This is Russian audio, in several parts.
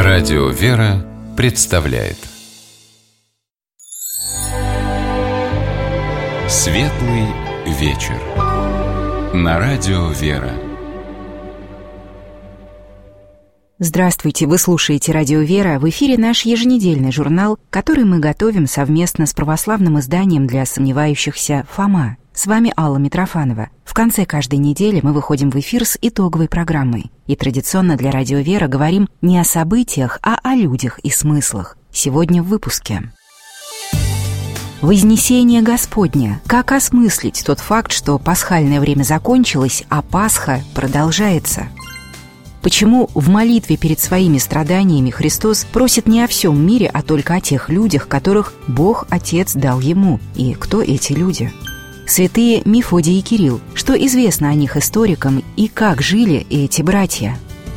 Радио «Вера» представляет Светлый вечер на Радио «Вера». Здравствуйте, вы слушаете Радио «Вера». В эфире наш еженедельный журнал, который мы готовим совместно с православным изданием для сомневающихся «Фома». С вами Алла Митрофанова. В конце каждой недели мы выходим в эфир с итоговой программой. И традиционно для Радио «Вера» говорим не о событиях, а о людях и смыслах. Сегодня в выпуске. Вознесение Господня. Как осмыслить тот факт, что пасхальное время закончилось, а Пасха продолжается? Почему в молитве перед своими страданиями Христос просит не о всем мире, а только о тех людях, которых Бог Отец дал Ему? И кто эти люди? Святые Мефодий и Кирилл. Что известно о них историкам и как жили эти братья?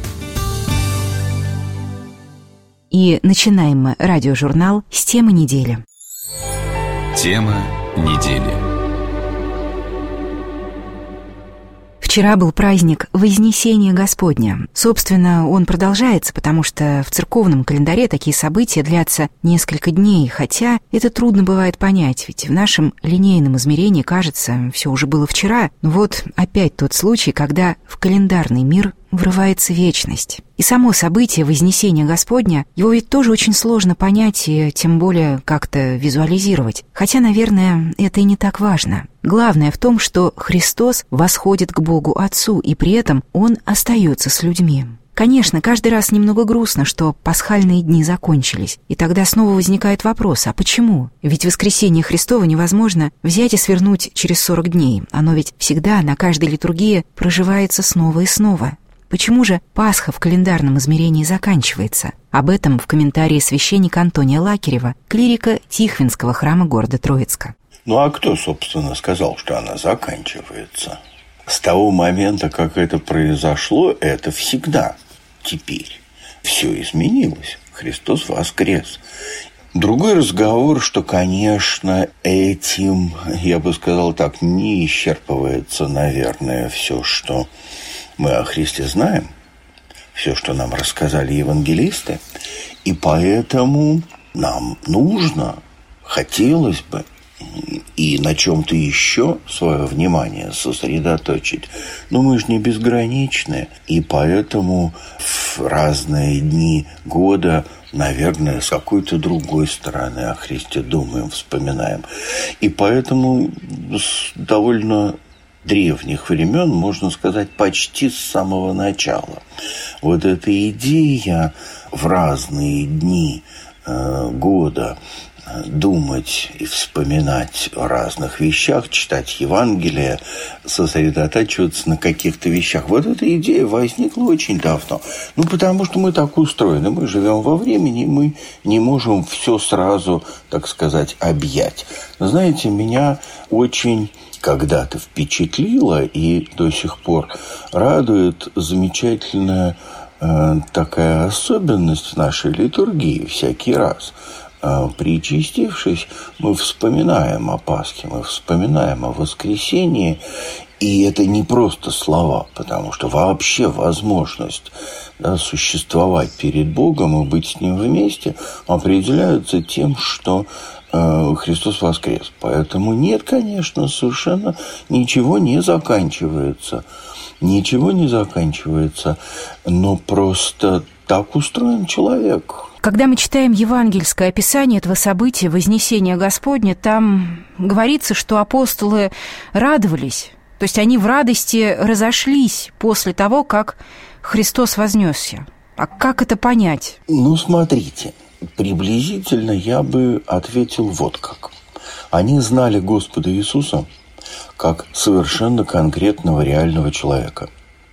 И начинаем мы радиожурнал с темы недели. Тема недели. Вчера был праздник Вознесения Господня. Собственно, он продолжается, потому что в церковном календаре такие события длятся несколько дней, хотя это трудно бывает понять, ведь в нашем линейном измерении, кажется, все уже было вчера. Но вот опять тот случай, когда в календарный мир врывается вечность. И само событие Вознесения Господня, его ведь тоже очень сложно понять и тем более как-то визуализировать. Хотя, наверное, это и не так важно. Главное в том, что Христос восходит к Богу Отцу, и при этом Он остается с людьми. Конечно, каждый раз немного грустно, что пасхальные дни закончились. И тогда снова возникает вопрос, а почему? Ведь воскресение Христово невозможно взять и свернуть через 40 дней. Оно ведь всегда на каждой литургии проживается снова и снова. Почему же Пасха в календарном измерении заканчивается? Об этом в комментарии священника Антония Лакерева, клирика Тихвинского храма города Троицка. Ну а кто, собственно, сказал, что она заканчивается? С того момента, как это произошло, это всегда. Теперь все изменилось. Христос воскрес. Другой разговор, что, конечно, этим, я бы сказал так, не исчерпывается, наверное, все, что мы о Христе знаем, все, что нам рассказали евангелисты, и поэтому нам нужно, хотелось бы, и на чем-то еще свое внимание сосредоточить. Но мы же не безграничны, и поэтому в разные дни года, наверное, с какой-то другой стороны о Христе думаем, вспоминаем. И поэтому с довольно древних времен, можно сказать, почти с самого начала. Вот эта идея в разные дни года думать и вспоминать о разных вещах, читать Евангелие, сосредотачиваться на каких-то вещах. Вот эта идея возникла очень давно. Ну, потому что мы так устроены. Мы живем во времени, мы не можем все сразу, так сказать, объять. Но, знаете, меня очень когда-то впечатлило и до сих пор радует замечательная такая особенность в нашей литургии всякий раз. Причастившись, мы вспоминаем о Пасхе, мы вспоминаем о воскресении, и это не просто слова, потому что вообще возможность существовать перед Богом и быть с Ним вместе определяется тем, что Христос воскрес. Поэтому нет, конечно, совершенно ничего не заканчивается. Ничего не заканчивается, но просто так устроен человек. Когда мы читаем евангельское описание этого события, Вознесения Господня, там говорится, что апостолы радовались. То есть они в радости разошлись после того, как Христос вознесся. А как это понять? Ну, смотрите, приблизительно я бы ответил вот как. Они знали Господа Иисуса как совершенно конкретного реального человека.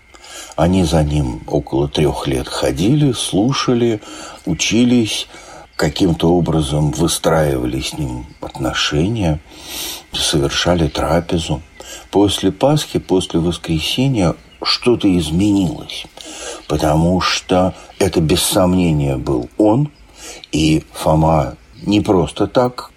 Они за Ним около 3 лет ходили, слушали, учились, каким-то образом выстраивали с Ним отношения, совершали трапезу. После Пасхи, после воскресения что-то изменилось, потому что это без сомнения был Он, и Фома не просто так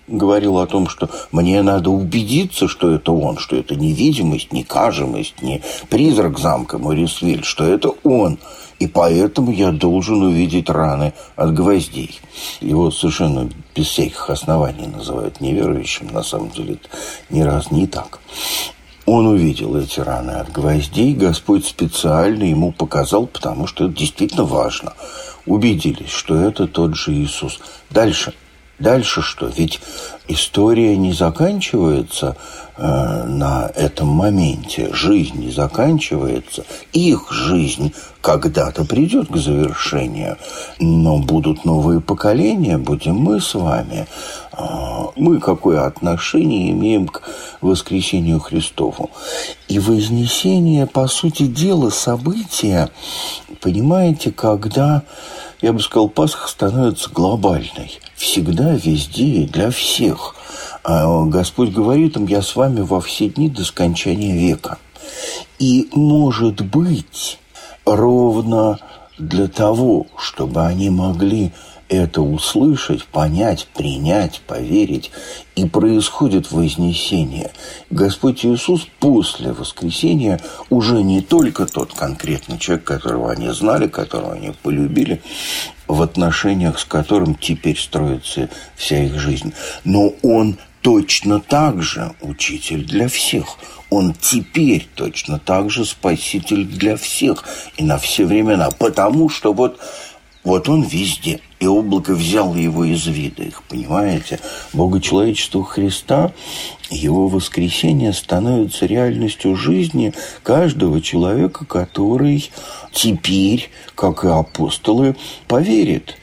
говорил о том, что мне надо убедиться, что это он, что это не видимость, не кажемость, не призрак замка Морисвиль, что это он. И поэтому я должен увидеть раны от гвоздей. Его совершенно без всяких оснований называют неверующим. На самом деле это ни разу не так. Он увидел эти раны от гвоздей. Господь специально ему показал, потому что это действительно важно. Убедились, что это тот же Иисус. Дальше что? Ведь история не заканчивается на этом моменте. Жизнь не заканчивается. Их жизнь когда-то придет к завершению. Но будут новые поколения, будем мы с вами. Мы какое отношение имеем к воскресению Христову? И вознесение, по сути дела, события, понимаете, когда, я бы сказал, Пасха становится глобальной. Всегда, везде и для всех. Господь говорит им: я с вами во все дни до скончания века. И, может быть, ровно для того, чтобы они могли это услышать, понять, принять, поверить, и происходит вознесение. Господь Иисус после воскресения уже не только тот конкретный человек, которого они знали, которого они полюбили, в отношениях с которым теперь строится вся их жизнь, но Он точно так же учитель для всех. Он теперь точно так же спаситель для всех и на все времена, потому что вот он везде, и облако взяло его из вида их, понимаете? Богочеловечество Христа, его воскресение становится реальностью жизни каждого человека, который теперь, как и апостолы, поверит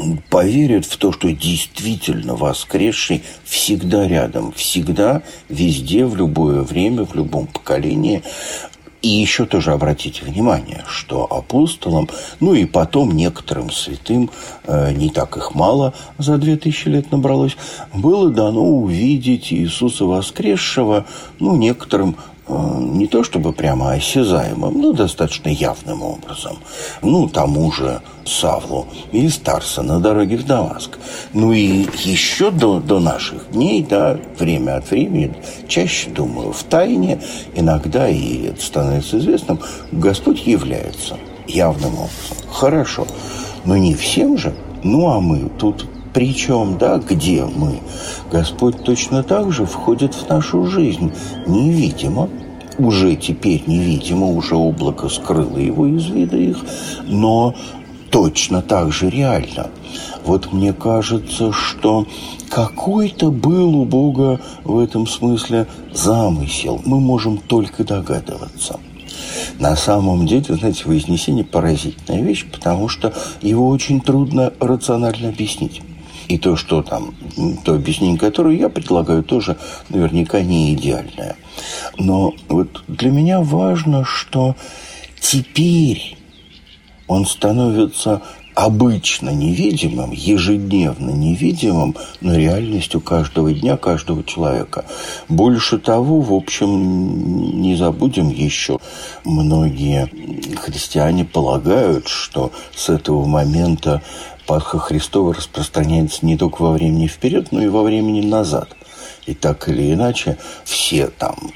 в то, что действительно воскресший всегда рядом, всегда, везде, в любое время, в любом поколении. И еще тоже обратите внимание, что апостолам, ну и потом некоторым святым, не так их мало, за 2000 лет набралось, было дано увидеть Иисуса воскресшего, некоторым, не то чтобы прямо осязаемым, но достаточно явным образом. Тому же Савлу из Тарса на дороге в Дамаск. И еще до наших дней, время от времени, чаще, думаю, в тайне, иногда, и это становится известным, Господь является явным образом. Хорошо, но не всем же. А мы тут причем, где мы? Господь точно так же входит в нашу жизнь невидимо. Уже теперь невидимо, уже облако скрыло его из вида их, но точно так же реально. Мне кажется, что какой-то был у Бога в этом смысле замысел. Мы можем только догадываться. На самом деле, знаете, вознесение – поразительная вещь, потому что его очень трудно рационально объяснить. И то, что то объяснение, которое я предлагаю, тоже наверняка не идеальное. Но для меня важно, что теперь он становится обычно невидимым, ежедневно невидимым, но реальностью каждого дня, каждого человека. Больше того, в общем, не забудем еще, многие христиане полагают, что с этого момента Пасха Христова распространяется не только во времени вперед, но и во времени назад. И так или иначе, все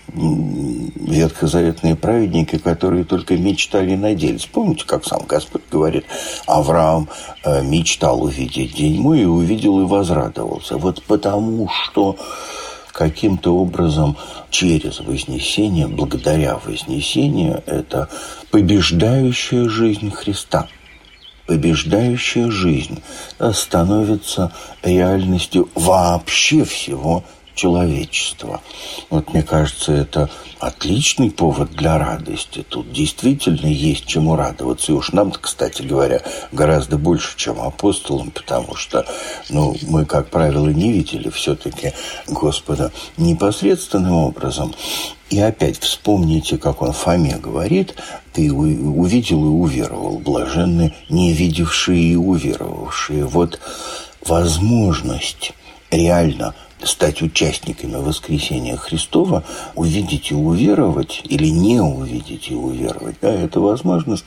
ветхозаветные праведники, которые только мечтали и надеялись. Помните, как сам Господь говорит: Авраам мечтал увидеть день мой, и увидел, и возрадовался. Потому что каким-то образом через вознесение, благодаря вознесению, это побеждающая жизнь Христа. Побеждающая жизнь становится реальностью вообще всего человечества. Мне кажется, это отличный повод для радости. Тут действительно есть чему радоваться. И уж нам-то, кстати говоря, гораздо больше, чем апостолам, потому что, мы, как правило, не видели все-таки Господа непосредственным образом. И опять вспомните, как он Фоме говорит: ты увидел и уверовал, блаженны не видевшие и уверовавшие. Возможность реально стать участниками воскресения Христова, увидеть и уверовать, или не увидеть и уверовать, эта возможность,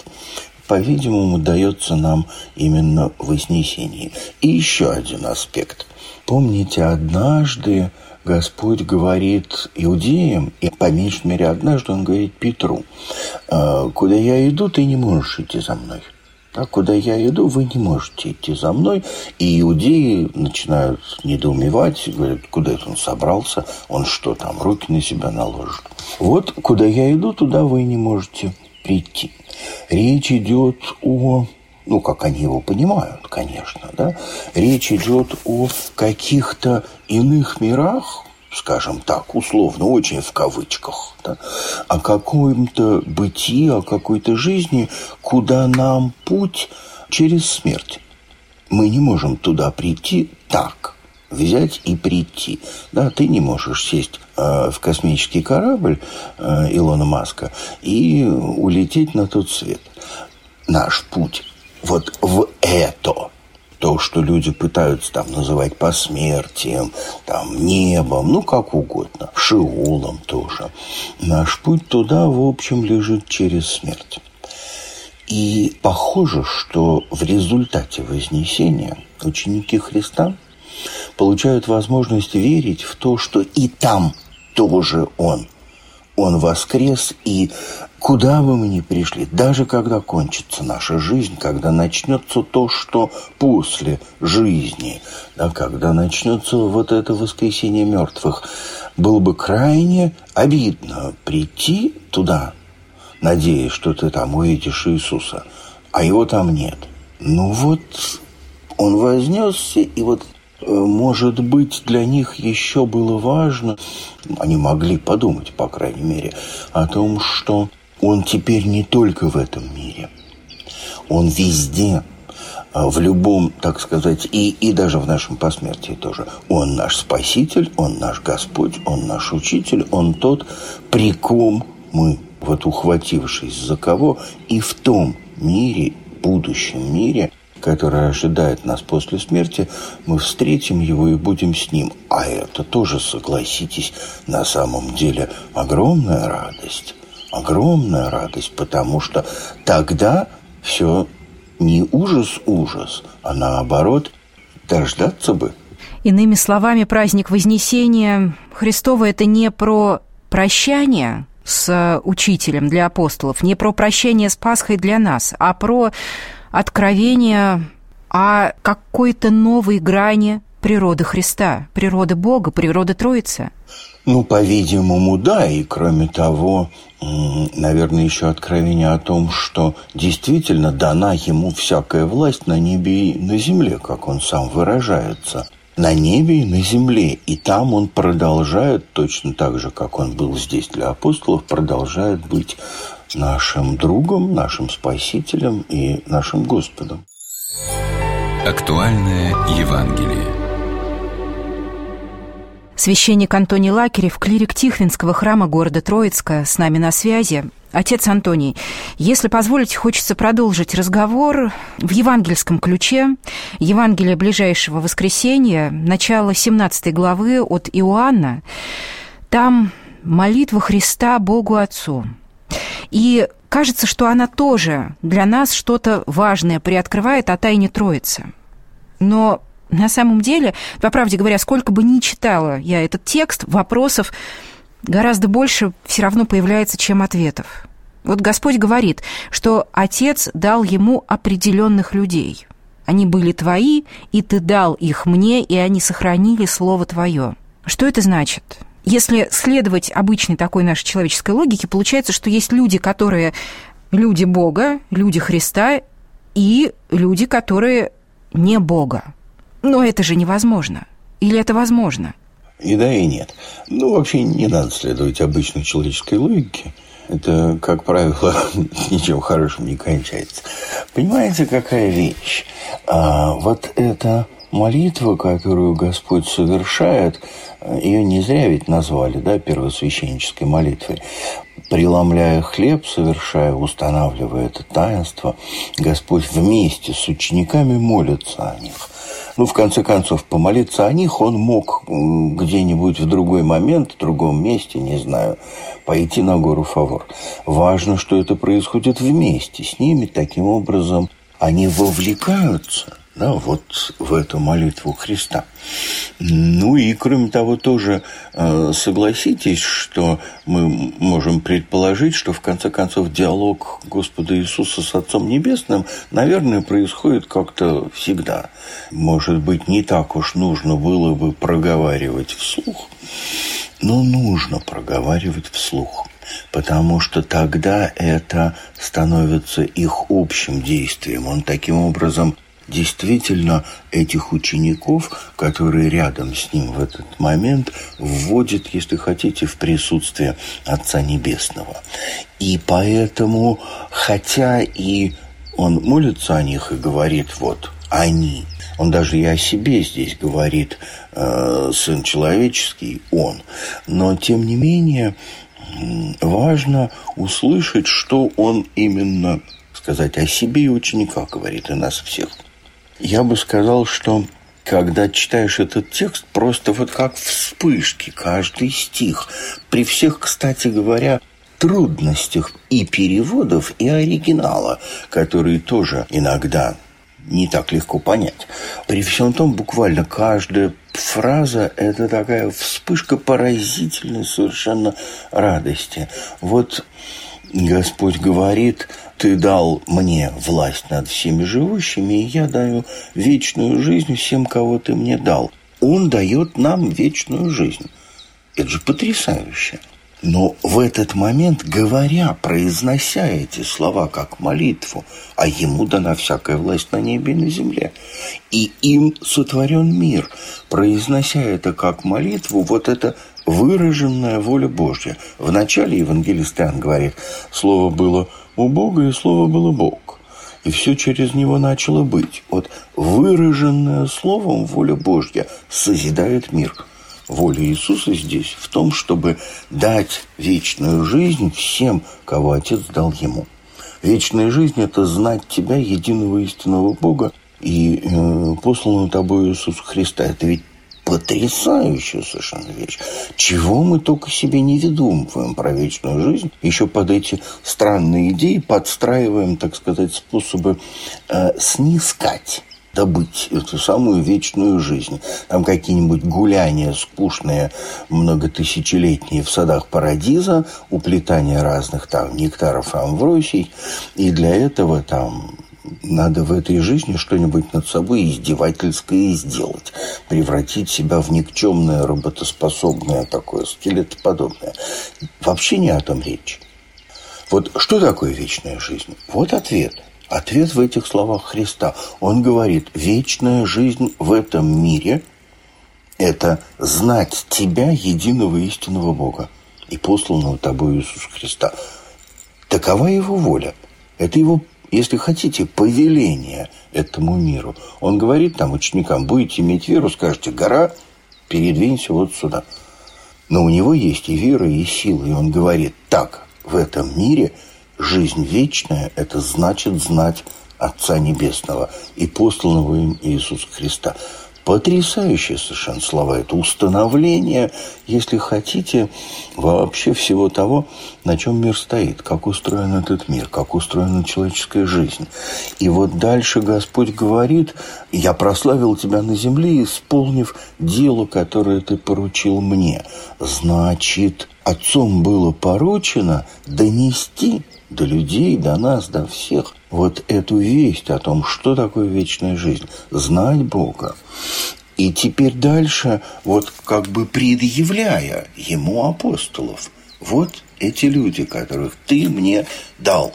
по-видимому, дается нам именно в вознесении. И еще один аспект. Помните, однажды Господь говорит иудеям, и по меньшей мере однажды Он говорит Петру: «Куда я иду, ты не можешь идти за мной». Так, куда я иду, вы не можете идти за мной. И иудеи начинают недоумевать, говорят: куда это он собрался, он что там, руки на себя наложит. Вот, куда я иду, туда вы не можете прийти. Речь идет о, как они его понимают, конечно, да? Речь идет о каких-то иных мирах, скажем так, условно, очень в кавычках, да, о каком-то бытии, о какой-то жизни, куда нам путь через смерть. Мы не можем туда прийти так, взять и прийти. Да, ты не можешь сесть в космический корабль Илона Маска и улететь на тот свет. Наш путь вот в это. То, что люди пытаются там называть посмертием, там, небом, как угодно, шеолом тоже. Наш путь туда, в общем, лежит через смерть. И похоже, что в результате Вознесения ученики Христа получают возможность верить в то, что и там тоже Он воскрес, и куда бы мы ни пришли, даже когда кончится наша жизнь, когда начнется то, что после жизни, да, когда начнется вот это воскресение мертвых, было бы крайне обидно прийти туда, надеясь, что ты там увидишь Иисуса, а его там нет. Он вознесся, и может быть, для них еще было важно, они могли подумать, по крайней мере, о том, что Он теперь не только в этом мире. Он везде, в любом, так сказать, и даже в нашем посмертии тоже. Он наш Спаситель, Он наш Господь, Он наш Учитель, Он тот, при ком мы, ухватившись за кого, и в том мире, будущем мире, который ожидает нас после смерти, мы встретим его и будем с ним. А это тоже, согласитесь, на самом деле огромная радость. Огромная радость, потому что тогда все не ужас, а наоборот, дождаться бы. Иными словами, праздник Вознесения Христова – это не про прощание с учителем для апостолов, не про прощение с Пасхой для нас, а про откровение о какой-то новой грани природы Христа, природы Бога, природы Троицы. По-видимому, да. И кроме того, наверное, еще откровение о том, что действительно дана ему всякая власть на небе и на земле, как он сам выражается. На небе и на земле. И там он продолжает, точно так же, как он был здесь для апостолов, продолжает быть нашим другом, нашим Спасителем и нашим Господом. Актуальное Евангелие. Священник Антоний Лакерев, клирик Тихвинского храма города Троицка, с нами на связи. Отец Антоний, если позволите, хочется продолжить разговор в евангельском ключе. Евангелие ближайшего воскресенья, начало 17 главы от Иоанна. Там молитва Христа Богу Отцу. И кажется, что она тоже для нас что-то важное приоткрывает о тайне Троицы. Но на самом деле, по правде говоря, сколько бы ни читала я этот текст, вопросов гораздо больше все равно появляется, чем ответов. Господь говорит, что Отец дал ему определенных людей. Они были твои, и ты дал их мне, и они сохранили слово твое. Что это значит? Если следовать обычной такой нашей человеческой логике, получается, что есть люди, которые люди Бога, люди Христа, и люди, которые не Бога. Но это же невозможно. Или это возможно? И да, и нет. Вообще не надо следовать обычной человеческой логике. Это, как правило, ничем хорошим не кончается. Понимаете, какая вещь? Эта молитва, которую Господь совершает, ее не зря ведь назвали, первосвященнической молитвой. Преломляя хлеб, совершая, устанавливая это таинство, Господь вместе с учениками молится о них. В конце концов, помолиться о них он мог где-нибудь в другой момент, в другом месте, не знаю, пойти на гору Фавор. Важно, что это происходит вместе с ними. Таким образом, они вовлекаются Да, вот в эту молитву Христа. Ну и, кроме того, тоже согласитесь, что мы можем предположить, что в конце концов диалог Господа Иисуса с Отцом Небесным, наверное, происходит как-то всегда. Может быть, не так уж нужно было бы проговаривать вслух, но нужно проговаривать вслух. Потому что тогда это становится их общим действием. Он таким образом действительно этих учеников, которые рядом с ним в этот момент, вводит, если хотите, в присутствие Отца Небесного. И поэтому, хотя и он молится о них и говорит вот «они», он даже и о себе здесь говорит «Сын человеческий», он, но тем не менее важно услышать, что он именно, сказать, о себе и учениках говорит, и нас всех. Я бы сказал, что когда читаешь этот текст, просто вот как вспышки, каждый стих, при всех, кстати говоря, трудностях и переводов, и оригинала, которые тоже иногда не так легко понять. При всем том, буквально каждая фраза – это такая вспышка поразительной совершенно радости. Вот Господь говорит: «Ты дал мне власть над всеми живущими, и я даю вечную жизнь всем, кого ты мне дал». Он дает нам вечную жизнь. Это же потрясающе. Но в этот момент, говоря, произнося эти слова как молитву, а ему дана всякая власть на небе и на земле, и им сотворен мир, произнося это как молитву, вот это выраженная воля Божья. Вначале евангелист Иоанн говорит: «Слово было у Бога, и Слово было Бог, и все через Него начало быть». Вот выраженная Словом воля Божья созидает мир. Воля Иисуса здесь в том, чтобы дать вечную жизнь всем, кого Отец дал Ему. Вечная жизнь – это знать Тебя, единого истинного Бога, и посланного Тобой Иисуса Христа. Это ведь потрясающая совершенно вещь. Чего мы только себе не выдумываем про вечную жизнь. Еще под эти странные идеи подстраиваем, так сказать, способы снискать, добыть эту самую вечную жизнь. Там какие-нибудь гуляния скучные, многотысячелетние в садах Парадиза, уплетание разных там нектаров и амвросий. И для этого там надо в этой жизни что-нибудь над собой издевательское сделать. Превратить себя в никчемное, работоспособное такое, скелетоподобное. Вообще не о том речь. Вот что такое вечная жизнь? Вот ответ. Ответ в этих словах Христа. Он говорит: вечная жизнь в этом мире – это знать Тебя, единого истинного Бога, и посланного Тобой Иисуса Христа. Такова Его воля. Это Его, если хотите, повеление этому миру. Он говорит там ученикам: будете иметь веру, скажете: гора, передвинься вот сюда. Но у Него есть и вера, и сила. И Он говорит: так, в этом мире жизнь вечная – это значит знать Отца Небесного и посланного им Иисуса Христа. Потрясающие совершенно слова. Это установление, если хотите, вообще всего того, на чем мир стоит, как устроен этот мир, как устроена человеческая жизнь. И вот дальше Господь говорит: «Я прославил Тебя на земле, исполнив дело, которое Ты поручил мне». Значит, Отцом было поручено донести до людей, до нас, до всех вот эту весть о том, что такое вечная жизнь, знать Бога. И теперь дальше, вот как бы предъявляя Ему апостолов: вот эти люди, которых Ты мне дал,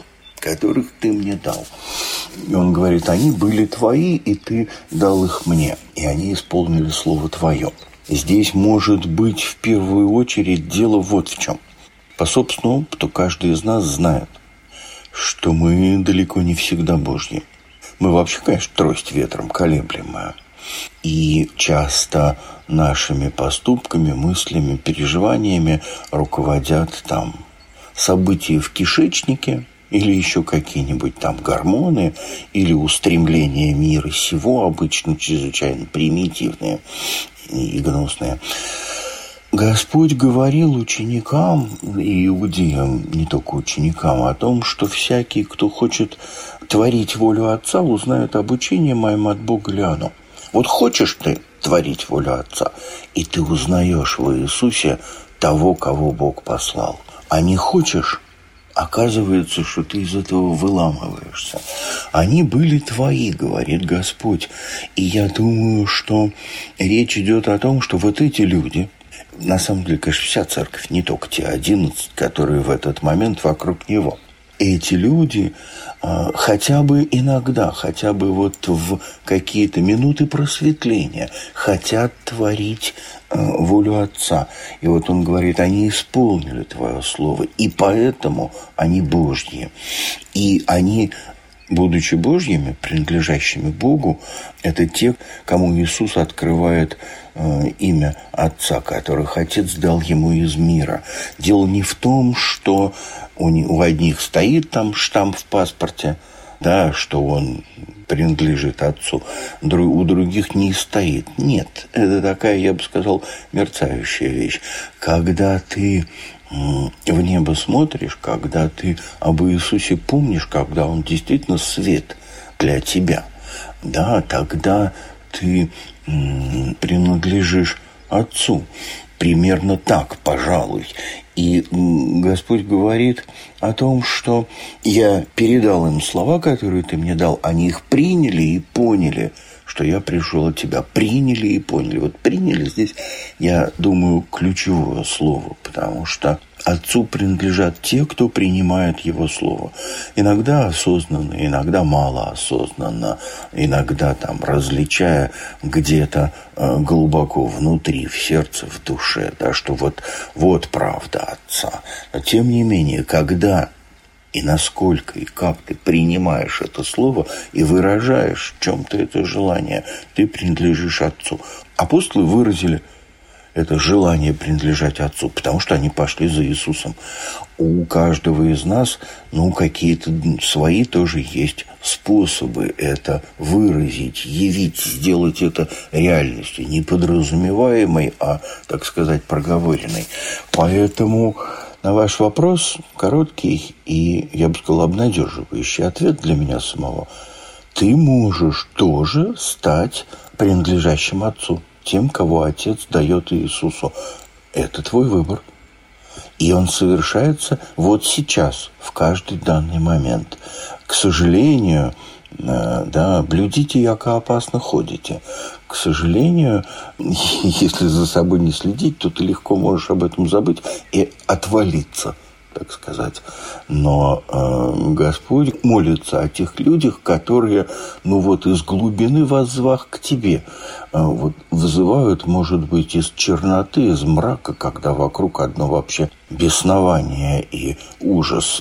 И Он говорит: они были Твои, и Ты дал их мне, и они исполнили Слово Твое. Здесь может быть в первую очередь дело вот в чем. По собственному опыту каждый из нас знает, что мы далеко не всегда Божьи. Мы вообще, конечно, трость ветром колеблемая. И часто нашими поступками, мыслями, переживаниями руководят там события в кишечнике, или еще какие-нибудь там гормоны, или устремления мира сего, обычно чрезвычайно примитивные и гнусные. Господь говорил ученикам и иудеям, не только ученикам, о том, что всякий, кто хочет творить волю Отца, узнает об учении моем от Бога ли оно. Вот хочешь ты творить волю Отца, и ты узнаешь в Иисусе того, кого Бог послал. А не хочешь, оказывается, что ты из этого выламываешься. Они были твои, говорит Господь. И я думаю, что речь идет о том, что вот эти люди, на самом деле, конечно, вся церковь, не только те 11, которые в этот момент вокруг него. Эти люди хотя бы иногда, хотя бы вот в какие-то минуты просветления хотят творить волю Отца. И вот он говорит, они исполнили Твое Слово, и поэтому они Божьи. И они, будучи Божьими, принадлежащими Богу, это те, кому Иисус открывает имя Отца, которых Отец дал ему из мира. Дело не в том, что у одних стоит там штамп в паспорте, да, что он принадлежит Отцу, у других не стоит. Нет, это такая, я бы сказал, мерцающая вещь. Когда ты в небо смотришь, когда ты об Иисусе помнишь, когда Он действительно свет для тебя, да, тогда ты принадлежишь Отцу. Примерно так, пожалуй. И Господь говорит о том, что я передал им слова, которые ты мне дал, они их приняли и поняли, что я пришел от тебя. Приняли и поняли. Вот приняли здесь, я думаю, ключевое слово, потому что Отцу принадлежат те, кто принимает Его Слово. Иногда осознанно, иногда малоосознанно, иногда там различая где-то глубоко внутри, в сердце, в душе, да, что вот правда Отца. Но тем не менее, когда и насколько, и как ты принимаешь это слово и выражаешь в чем-то это желание, ты принадлежишь Отцу. Апостолы выразили это желание принадлежать Отцу, потому что они пошли за Иисусом. У каждого из нас, какие-то свои тоже есть способы это выразить, явить, сделать это реальностью, не подразумеваемой, а, так сказать, проговоренной. Поэтому на ваш вопрос короткий и, я бы сказал, обнадеживающий ответ для меня самого. Ты можешь тоже стать принадлежащим Отцу, тем, кого Отец дает Иисусу. Это твой выбор. И он совершается вот сейчас, в каждый данный момент. К сожалению, блюдите, яко опасно ходите. К сожалению, если за собой не следить, то ты легко можешь об этом забыть и отвалиться, так сказать. Но Господь молится о тех людях, которые, из глубины воззвав к тебе, вызывают, может быть, из черноты, из мрака, когда вокруг одно вообще беснование и ужас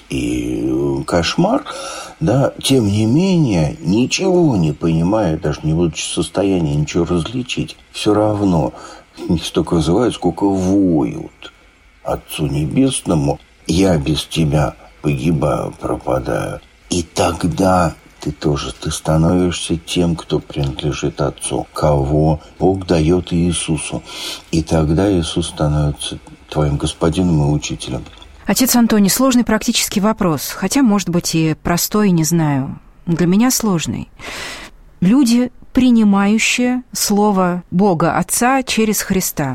и кошмар, да, тем не менее, ничего не понимая, даже не будучи в состоянии ничего различить, все равно не столько вызывают, сколько воют Отцу Небесному: я без тебя погибаю, пропадаю. И тогда ты становишься тем, кто принадлежит Отцу, кого Бог дает Иисусу. И тогда Иисус становится твоим господином и учителем. Отец Антоний, сложный практический вопрос, хотя, может быть, и простой, не знаю. Для меня сложный. Люди, принимающие слово Бога Отца через Христа.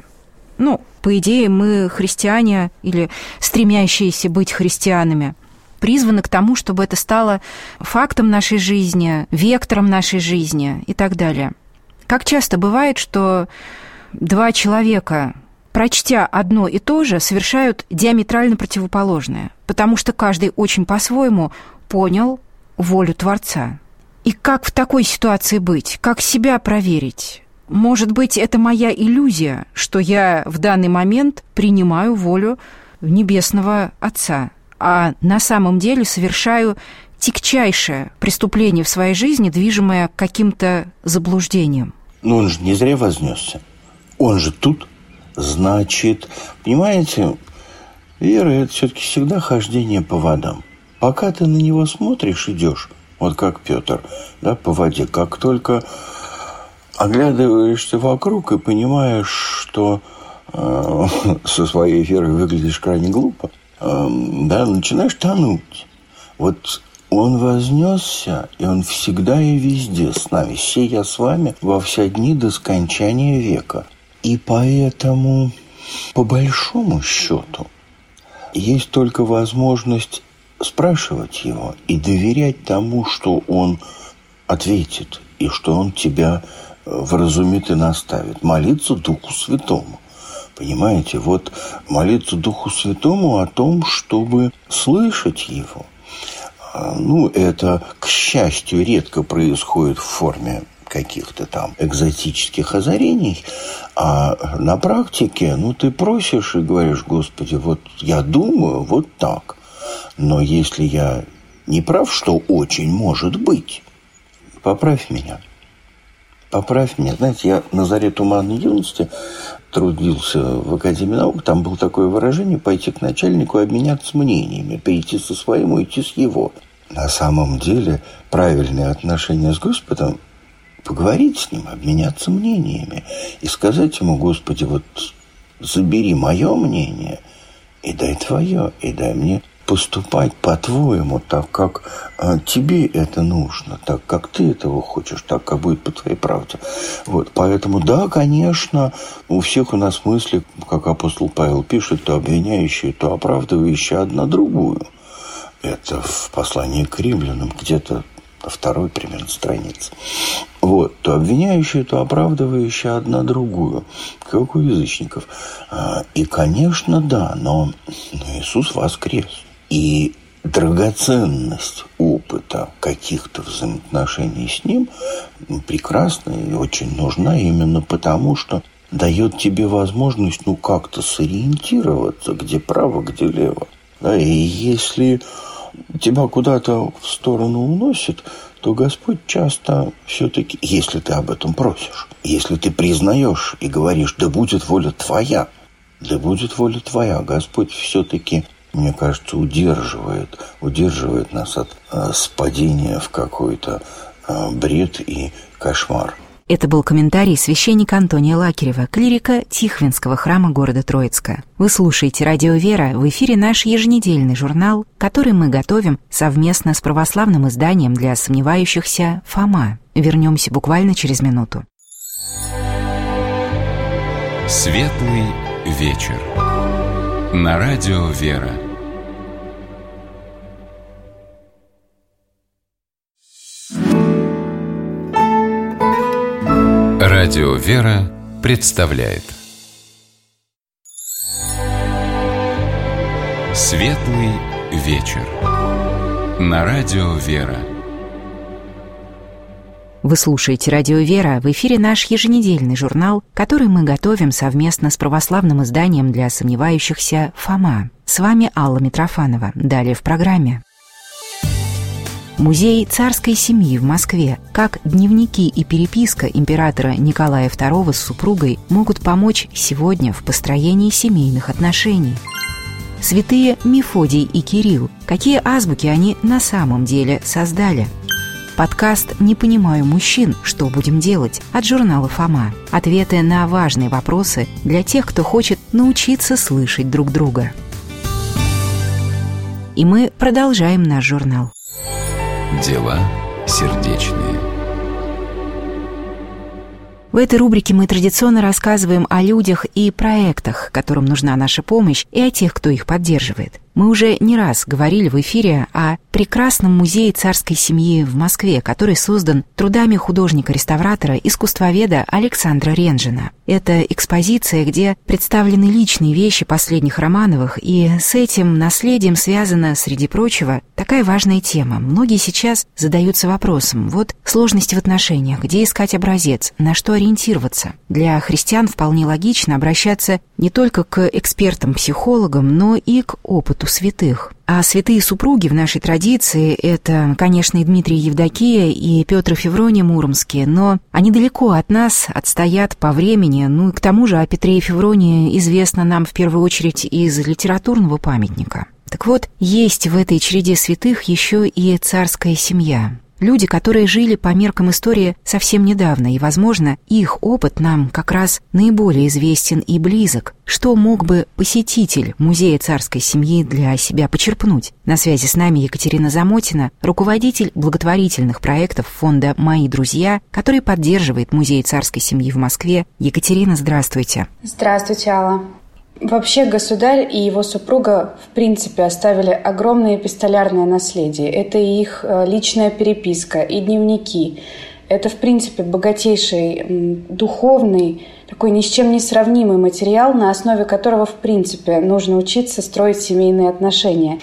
По идее, мы христиане или стремящиеся быть христианами призваны к тому, чтобы это стало фактом нашей жизни, вектором нашей жизни и так далее. Как часто бывает, что два человека, прочтя одно и то же, совершают диаметрально противоположное, потому что каждый очень по-своему понял волю Творца. И как в такой ситуации быть? Как себя проверить? Может быть, это моя иллюзия, что я в данный момент принимаю волю Небесного Отца, а на самом деле совершаю тягчайшее преступление в своей жизни, движимое каким-то заблуждением. Он же не зря вознесся. Он же тут. Значит, понимаете, вера – это все-таки всегда хождение по водам. Пока ты на него смотришь, идешь, вот как Петр, да, по воде, как только оглядываешься вокруг и понимаешь, что со своей верой выглядишь крайне глупо, да, начинаешь тонуть. Вот Он вознесся, и Он всегда и везде с нами. «Се я с вами во все дни до скончания века». И поэтому, по большому счету, есть только возможность спрашивать Его и доверять тому, что Он ответит, и что Он тебя вразумит и наставит. Молиться Духу Святому. Понимаете, вот молиться Духу Святому о том, чтобы слышать Его. Это, к счастью, редко происходит в форме каких-то там экзотических озарений, а на практике, ты просишь и говоришь: Господи, вот я думаю вот так, но если я не прав, что очень может быть, поправь меня. Поправь меня. Знаете, я на заре туманной юности трудился в Академии наук. Там было такое выражение: пойти к начальнику и обменяться мнениями, перейти со своим, уйти с его. На самом деле правильное отношение с Господом — поговорить с Ним, обменяться мнениями и сказать Ему: Господи, вот забери мое мнение и дай Твое, и дай мне поступать по-твоему, так, как тебе это нужно, так, как ты этого хочешь, так, как будет по твоей правде. Вот, поэтому, да, конечно, у всех у нас мысли, как апостол Павел пишет, то обвиняющие, то оправдывающие одна другую. Это в послании к римлянам, где-то на 2-й примерно странице. Вот, то обвиняющие, то оправдывающие одна другую, как у язычников. И, конечно, да, но Иисус воскрес. И драгоценность опыта каких-то взаимоотношений с Ним прекрасна и очень нужна именно потому, что дает тебе возможность как-то сориентироваться, где право, где лево. Да, и если тебя куда-то в сторону уносит, то Господь часто все-таки, если ты об этом просишь, если ты признаешь и говоришь: да будет воля Твоя, да будет воля Твоя, Господь все-таки, мне кажется, удерживает нас от спадения в какой-то бред и кошмар. Это был комментарий священника Антония Лакерева, клирика Тихвинского храма города Троицка. Вы слушаете «Радио Вера», в эфире наш еженедельный журнал, который мы готовим совместно с православным изданием для сомневающихся «Фома». Вернемся буквально через минуту. Светлый вечер. На радио «Вера». Радио «Вера» представляет Светлый вечер. На радио «Вера». Вы слушаете «Радио Вера», в эфире наш еженедельный журнал, который мы готовим совместно с православным изданием для сомневающихся «Фома». С вами Алла Митрофанова. Далее в программе. Музей царской семьи в Москве. Как дневники и переписка императора Николая II с супругой могут помочь сегодня в построении семейных отношений. Святые Мефодий и Кирилл. Какие азбуки они на самом деле создали? Подкаст «Не понимаю мужчин. Что будем делать?» от журнала «Фома». Ответы на важные вопросы для тех, кто хочет научиться слышать друг друга. И мы продолжаем наш журнал. Дела сердечные. В этой рубрике мы традиционно рассказываем о людях и проектах, которым нужна наша помощь, и о тех, кто их поддерживает. Мы уже не раз говорили в эфире о прекрасном музее царской семьи в Москве, который создан трудами художника-реставратора, искусствоведа Александра Ренжина. Это экспозиция, где представлены личные вещи последних Романовых, и с этим наследием связана, среди прочего, такая важная тема. Многие сейчас задаются вопросом: вот сложности в отношениях, где искать образец, на что ориентироваться? Для христиан вполне логично обращаться не только к экспертам-психологам, но и к опыту святых. А святые супруги в нашей традиции — это, конечно, и Дмитрий Евдокия, и Петр и Феврония Муромские, но они далеко от нас, отстоят по времени, и к тому же о Петре и Февронии известно нам в первую очередь из литературного памятника. Так вот, есть в этой череде святых еще и царская семья. Люди, которые жили по меркам истории совсем недавно, и, возможно, их опыт нам как раз наиболее известен и близок. Что мог бы посетитель Музея царской семьи для себя почерпнуть? На связи с нами Екатерина Замотина, руководитель благотворительных проектов фонда «Мои друзья», который поддерживает Музей царской семьи в Москве. Екатерина, здравствуйте. Здравствуйте, Алла. Вообще, государь и его супруга, в принципе, оставили огромное эпистолярное наследие. Это и их личная переписка, и дневники. Это, в принципе, богатейший, духовный, такой ни с чем не сравнимый материал, на основе которого, в принципе, нужно учиться строить семейные отношения.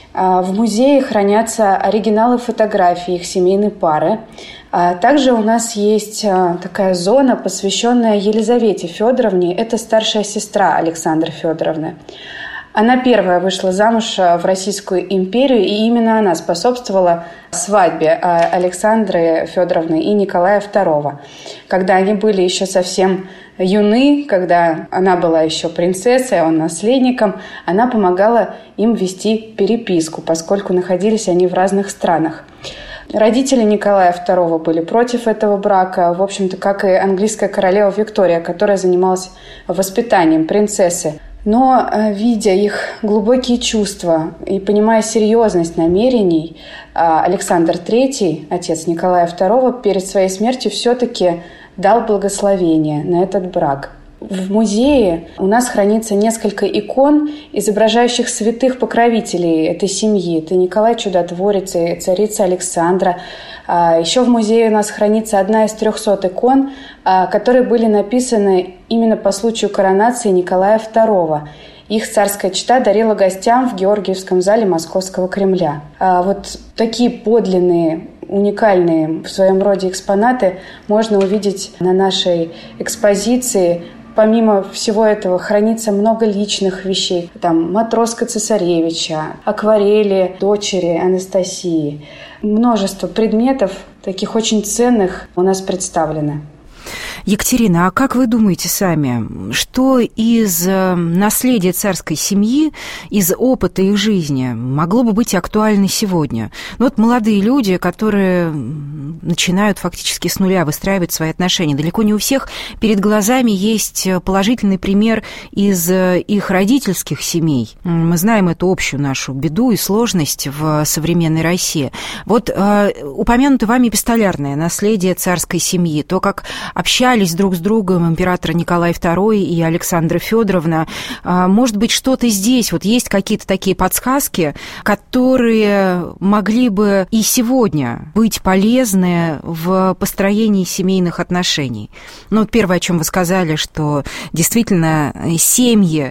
В музее хранятся оригиналы фотографий их семейной пары. Также у нас есть такая зона, посвященная Елизавете Федоровне. Это старшая сестра Александры Федоровны. Она первая вышла замуж в Российскую империю, и именно она способствовала свадьбе Александры Федоровны и Николая II. Когда они были еще совсем юны, когда она была еще принцессой, а он наследником, она помогала им вести переписку, поскольку находились они в разных странах. Родители Николая II были против этого брака, в общем-то, как и английская королева Виктория, которая занималась воспитанием принцессы. Но, видя их глубокие чувства и понимая серьезность намерений, Александр III, отец Николая II, перед своей смертью все-таки дал благословение на этот брак. В музее у нас хранится несколько икон, изображающих святых покровителей этой семьи. Это Николай Чудотворец и царица Александра. Еще в музее у нас хранится одна из 300 икон, которые были написаны именно по случаю коронации Николая II. Их царская чета дарила гостям в Георгиевском зале Московского Кремля. Вот такие подлинные, уникальные в своем роде экспонаты можно увидеть на нашей экспозиции. Помимо всего этого хранится много личных вещей. Там матроска цесаревича, акварели дочери Анастасии. Множество предметов, таких очень ценных, у нас представлено. Екатерина, а как вы думаете сами, что из наследия царской семьи, из опыта их жизни могло бы быть актуально сегодня? Ну, вот молодые люди, которые начинают фактически с нуля выстраивать свои отношения. Далеко не у всех перед глазами есть положительный пример из их родительских семей. Мы знаем эту общую нашу беду и сложность в современной России. Вот упомянуто вами эпистолярное наследие царской семьи, то, как общались друг с другом император Николай II и Александра Федоровна. Может быть, что-то здесь, вот есть какие-то такие подсказки, которые могли бы и сегодня быть полезны в построении семейных отношений. Ну, вот первое, о чем вы сказали, что действительно семьи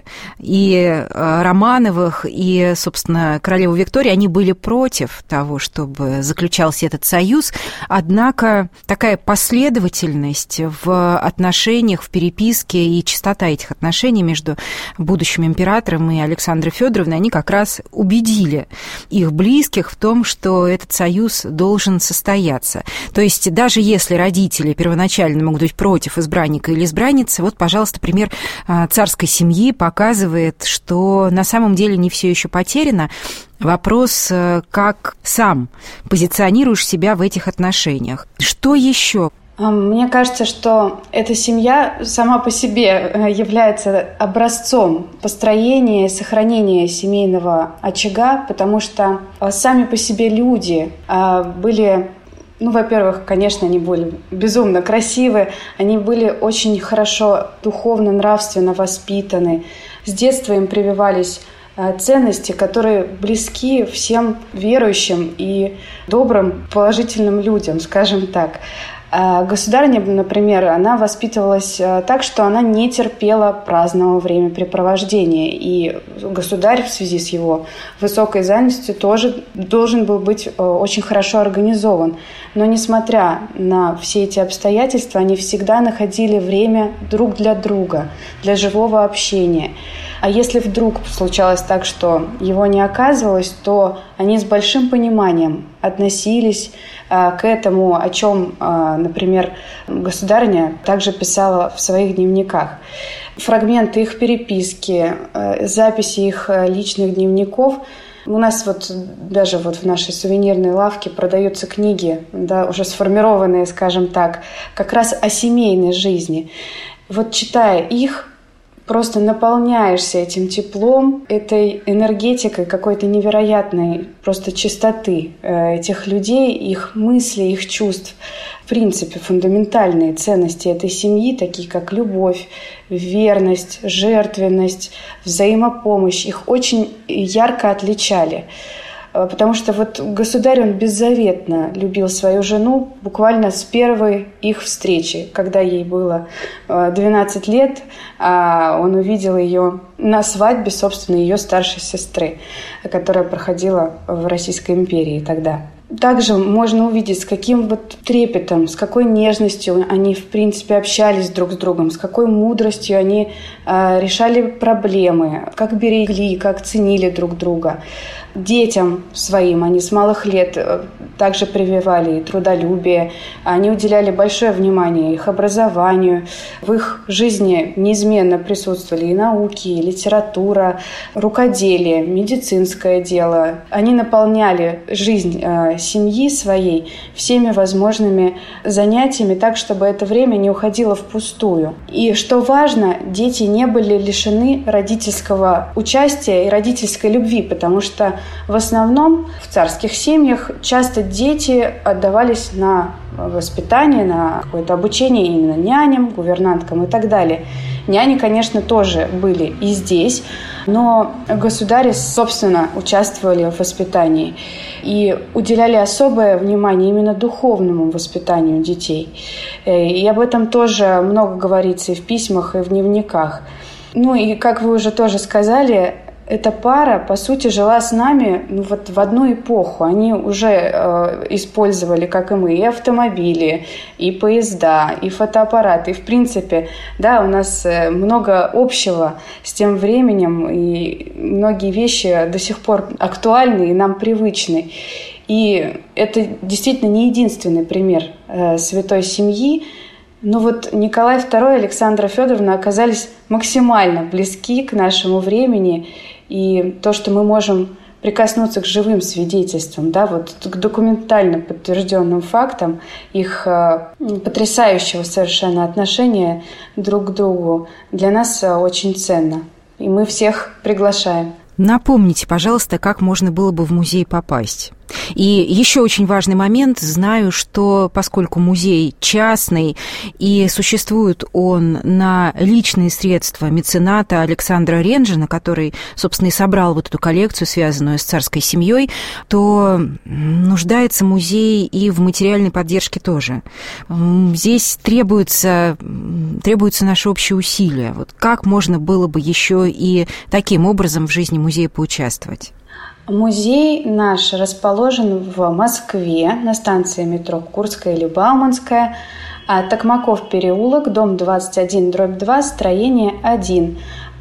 и Романовых, и, собственно, королевы Виктории, они были против того, чтобы заключался этот союз, однако такая последовательность в отношениях, в переписке и чистота этих отношений между будущим императором и Александрой Федоровной, они как раз убедили их близких в том, что этот союз должен состояться. То есть даже если родители первоначально могут быть против избранника или избранницы, вот, пожалуйста, пример царской семьи показывает, что на самом деле не все еще потеряно. Вопрос, как сам позиционируешь себя в этих отношениях. Что еще? Мне кажется, что эта семья сама по себе является образцом построения и сохранения семейного очага, потому что сами по себе люди были, во-первых, конечно, они были безумно красивы, они были очень хорошо духовно, нравственно воспитаны. С детства им прививались ценности, которые близки всем верующим и добрым, положительным людям, скажем так. Государыня, например, она воспитывалась так, что она не терпела праздного времяпрепровождения. И государь в связи с его высокой занятостью тоже должен был быть очень хорошо организован. Но несмотря на все эти обстоятельства, они всегда находили время друг для друга, для живого общения. А если вдруг случалось так, что его не оказывалось, то они с большим пониманием относились к этому, о чем, например, государыня также писала в своих дневниках. Фрагменты их переписки, записи их личных дневников У нас даже в нашей сувенирной лавке продаются книги, да, уже сформированные, скажем так, как раз о семейной жизни. Читая их, просто наполняешься этим теплом, этой энергетикой какой-то невероятной просто чистоты этих людей, их мыслей, их чувств. В принципе, фундаментальные ценности этой семьи, такие как любовь, верность, жертвенность, взаимопомощь, их очень ярко отличали. Потому что государь, он беззаветно любил свою жену буквально с первой их встречи, когда ей было 12 лет, он увидел ее на свадьбе, собственно, ее старшей сестры, которая проходила в Российской империи тогда. Также можно увидеть, с каким трепетом, с какой нежностью они, в принципе, общались друг с другом, с какой мудростью они решали проблемы, как берегли, как ценили друг друга. Детям своим они с малых лет также прививали и трудолюбие, они уделяли большое внимание их образованию. В их жизни неизменно присутствовали и науки, и литература, рукоделие, медицинское дело. Они наполняли жизнь семьи своей всеми возможными занятиями так, чтобы это время не уходило впустую. И что важно, дети не были лишены родительского участия и родительской любви, потому что в основном в царских семьях часто дети отдавались на воспитание, на какое-то обучение именно няням, гувернанткам и так далее. Няни, конечно, тоже были и здесь, но государи, собственно, участвовали в воспитании и уделяли особое внимание именно духовному воспитанию детей. И об этом тоже много говорится и в письмах, и в дневниках. И, как вы уже тоже сказали, эта пара, по сути, жила с нами в одну эпоху. Они уже использовали, как и мы, и автомобили, и поезда, и фотоаппараты. И, в принципе, да, у нас много общего с тем временем, и многие вещи до сих пор актуальны и нам привычны. И это действительно не единственный пример святой семьи. Но Николай II и Александра Федоровна оказались максимально близки к нашему времени. И то, что мы можем прикоснуться к живым свидетельствам, да, к документально подтвержденным фактам их потрясающего совершенно отношения друг к другу, для нас очень ценно. И мы всех приглашаем. Напомните, пожалуйста, как можно было бы в музей попасть. И еще очень важный момент. Знаю, что поскольку музей частный и существует он на личные средства мецената Александра Ренжина, который, собственно, и собрал эту коллекцию, связанную с царской семьей, то нуждается музей и в материальной поддержке тоже. Здесь требуются наши общие усилия. Как можно было бы еще и таким образом в жизни музея поучаствовать? Музей наш расположен в Москве на станции метро Курская или Бауманская, Токмаков переулок, дом 21/2, строение 1.